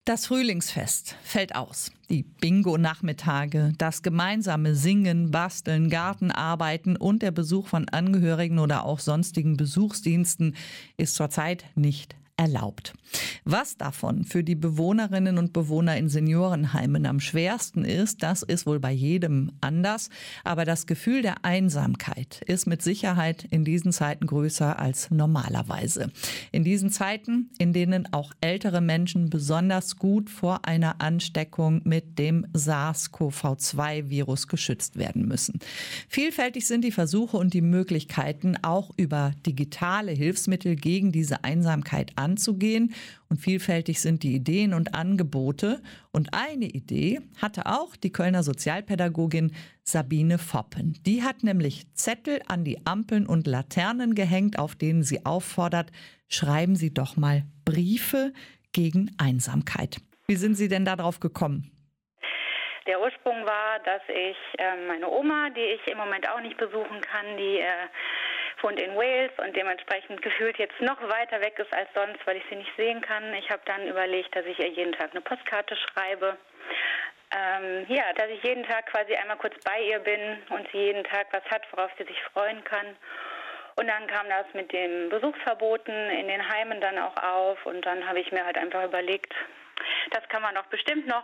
Das Frühlingsfest fällt aus. Die Bingo-Nachmittage, das gemeinsame Singen, Basteln, Gartenarbeiten und der Besuch von Angehörigen oder auch sonstigen Besuchsdiensten ist zurzeit nicht erlaubt. Was davon für die Bewohnerinnen und Bewohner in Seniorenheimen am schwersten ist, das ist wohl bei jedem anders. Aber das Gefühl der Einsamkeit ist mit Sicherheit in diesen Zeiten größer als normalerweise. In diesen Zeiten, in denen auch ältere Menschen besonders gut vor einer Ansteckung mit dem SARS-CoV-2-Virus geschützt werden müssen. Vielfältig sind die Versuche und die Möglichkeiten, auch über digitale Hilfsmittel gegen diese Einsamkeit anzugehen. Und vielfältig sind die Ideen und Angebote. Und eine Idee hatte auch die Kölner Sozialpädagogin Sabine Foppen. Die hat nämlich Zettel an die Ampeln und Laternen gehängt, auf denen sie auffordert, schreiben Sie doch mal Briefe gegen Einsamkeit. Wie sind Sie denn darauf gekommen? Der Ursprung war, dass ich meine Oma, die ich im Moment auch nicht besuchen kann, die wohnt in Wales und dementsprechend gefühlt jetzt noch weiter weg ist als sonst, weil ich sie nicht sehen kann. Ich habe dann überlegt, dass ich ihr jeden Tag eine Postkarte schreibe. Dass ich jeden Tag quasi einmal kurz bei ihr bin und sie jeden Tag was hat, worauf sie sich freuen kann. Und dann kam das mit den Besuchsverboten in den Heimen dann auch auf und dann habe ich mir halt einfach überlegt, das kann man doch bestimmt noch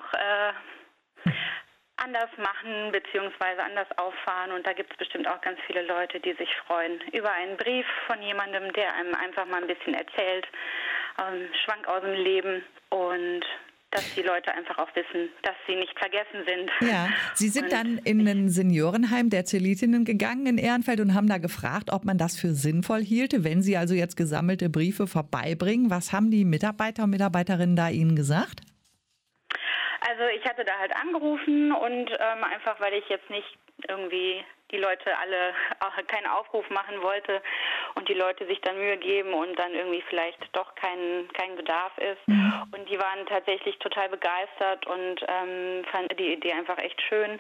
anders machen bzw. anders auffahren und da gibt es bestimmt auch ganz viele Leute, die sich freuen über einen Brief von jemandem, der einem einfach mal ein bisschen erzählt, Schwank aus dem Leben und dass die Leute einfach auch wissen, dass sie nicht vergessen sind. Ja, Sie sind dann in ein Seniorenheim der Zelitinnen gegangen in Ehrenfeld und haben da gefragt, ob man das für sinnvoll hielte, wenn Sie also jetzt gesammelte Briefe vorbeibringen. Was haben die Mitarbeiter und Mitarbeiterinnen da Ihnen gesagt? Also ich hatte da halt angerufen und einfach, weil ich jetzt nicht irgendwie die Leute alle keinen Aufruf machen wollte und die Leute sich dann Mühe geben und dann irgendwie vielleicht doch kein Bedarf ist. Und die waren tatsächlich total begeistert und fanden die Idee einfach echt schön.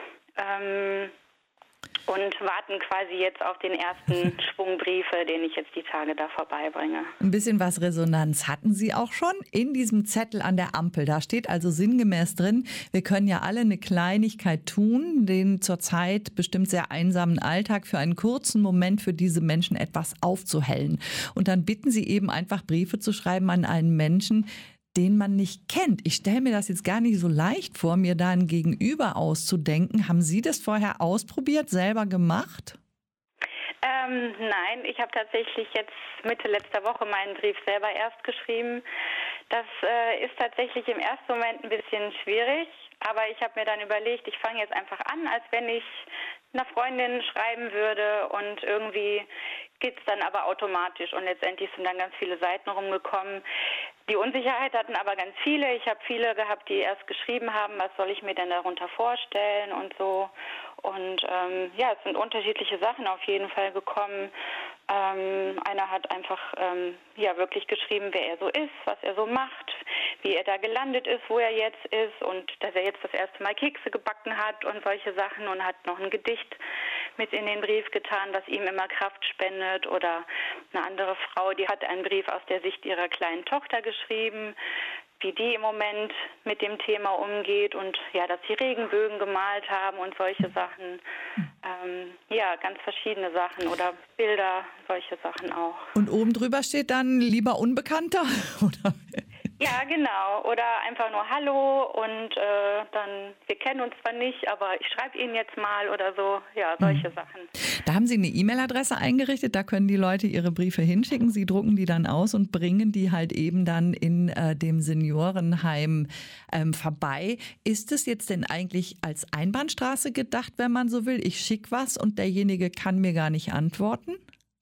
Und warten quasi jetzt auf den ersten Schwung Briefe, den ich jetzt die Tage da vorbeibringe. Ein bisschen was Resonanz hatten Sie auch schon in diesem Zettel an der Ampel. Da steht also sinngemäß drin, wir können ja alle eine Kleinigkeit tun, den zurzeit bestimmt sehr einsamen Alltag für einen kurzen Moment für diese Menschen etwas aufzuhellen. Und dann bitten Sie eben einfach Briefe zu schreiben an einen Menschen, den man nicht kennt. Ich stelle mir das jetzt gar nicht so leicht vor, mir da ein Gegenüber auszudenken. Haben Sie das vorher ausprobiert, selber gemacht? Nein, ich habe tatsächlich jetzt Mitte letzter Woche meinen Brief selber erst geschrieben. Das ist tatsächlich im ersten Moment ein bisschen schwierig, aber ich habe mir dann überlegt, ich fange jetzt einfach an, als wenn ich einer Freundin schreiben würde und irgendwie geht es dann aber automatisch und letztendlich sind dann ganz viele Seiten rumgekommen. Die Unsicherheit hatten aber ganz viele. Ich habe viele gehabt, die erst geschrieben haben, was soll ich mir denn darunter vorstellen und so. Und es sind unterschiedliche Sachen auf jeden Fall gekommen. Einer hat einfach wirklich geschrieben, wer er so ist, was er so macht, wie er da gelandet ist, wo er jetzt ist und dass er jetzt das erste Mal Kekse gebacken hat und solche Sachen und hat noch ein Gedicht mit in den Brief getan, was ihm immer Kraft spendet. Oder eine andere Frau, die hat einen Brief aus der Sicht ihrer kleinen Tochter geschrieben, wie die im Moment mit dem Thema umgeht und dass sie Regenbögen gemalt haben und solche Sachen. Ganz verschiedene Sachen oder Bilder, solche Sachen auch. Und oben drüber steht dann lieber Unbekannter? Oder? Ja, genau. Oder einfach nur Hallo und dann, wir kennen uns zwar nicht, aber ich schreibe Ihnen jetzt mal oder so. Ja, solche Sachen. Da haben Sie eine E-Mail-Adresse eingerichtet, da können die Leute ihre Briefe hinschicken. Sie drucken die dann aus und bringen die halt eben dann in dem Seniorenheim vorbei. Ist es jetzt denn eigentlich als Einbahnstraße gedacht, wenn man so will? Ich schicke was und derjenige kann mir gar nicht antworten?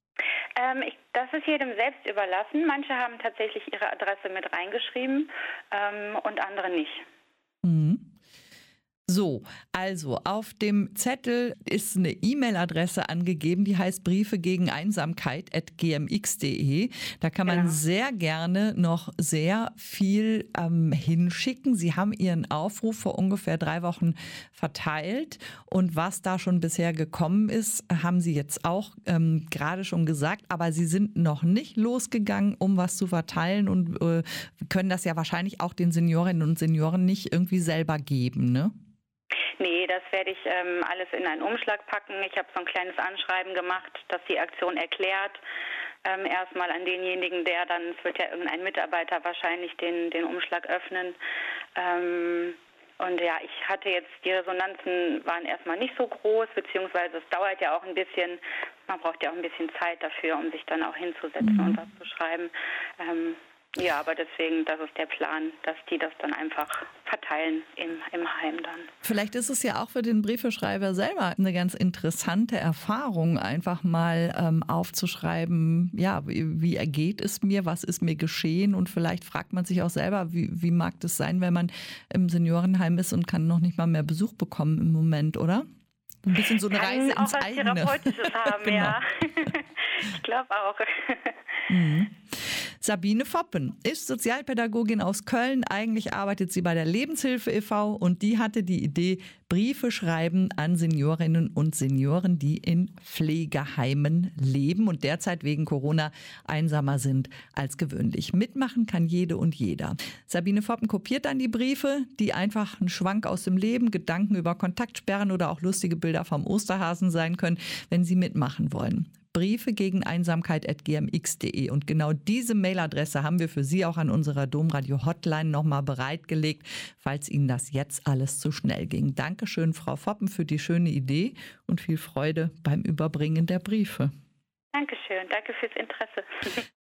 Das ist jedem selbst überlassen. Manche haben tatsächlich ihre Adresse mit reingeschrieben und andere nicht. Mhm. So, also auf dem Zettel ist eine E-Mail-Adresse angegeben, die heißt briefegegeneinsamkeit@gmx.de. Da kann man Genau. sehr gerne noch sehr viel hinschicken. Sie haben Ihren Aufruf vor ungefähr 3 Wochen verteilt und was da schon bisher gekommen ist, haben Sie jetzt auch gerade schon gesagt, aber Sie sind noch nicht losgegangen, um was zu verteilen und können das ja wahrscheinlich auch den Seniorinnen und Senioren nicht irgendwie selber geben, ne? Nee, das werde ich alles in einen Umschlag packen. Ich habe so ein kleines Anschreiben gemacht, das die Aktion erklärt. Erstmal an denjenigen, der dann, es wird ja irgendein Mitarbeiter wahrscheinlich den Umschlag öffnen. Und ja, ich hatte jetzt, die Resonanzen waren erstmal nicht so groß, beziehungsweise es dauert ja auch ein bisschen, man braucht ja auch ein bisschen Zeit dafür, um sich dann auch hinzusetzen und was zu schreiben. Ja, aber deswegen, das ist der Plan, dass die das dann einfach verteilen im Heim dann. Vielleicht ist es ja auch für den Briefeschreiber selber eine ganz interessante Erfahrung, einfach mal aufzuschreiben, ja, wie ergeht es mir, was ist mir geschehen und vielleicht fragt man sich auch selber, wie mag das sein, wenn man im Seniorenheim ist und kann noch nicht mal mehr Besuch bekommen im Moment, oder? Ein bisschen so eine Reise ins auch was eigene. Therapeutisches haben, Genau. ja. Ich glaube auch. Sabine Foppen ist Sozialpädagogin aus Köln. Eigentlich arbeitet sie bei der Lebenshilfe e.V. und die hatte die Idee, Briefe schreiben an Seniorinnen und Senioren, die in Pflegeheimen leben und derzeit wegen Corona einsamer sind als gewöhnlich. Mitmachen kann jede und jeder. Sabine Foppen kopiert dann die Briefe, die einfach ein Schwank aus dem Leben, Gedanken über Kontaktsperren oder auch lustige Bilder vom Osterhasen sein können, wenn Sie mitmachen wollen. briefegegeneinsamkeit@gmx.de. Und genau diese Mailadresse haben wir für Sie auch an unserer Domradio-Hotline nochmal bereitgelegt, falls Ihnen das jetzt alles zu schnell ging. Dankeschön, Frau Foppen, für die schöne Idee und viel Freude beim Überbringen der Briefe. Dankeschön, danke fürs Interesse.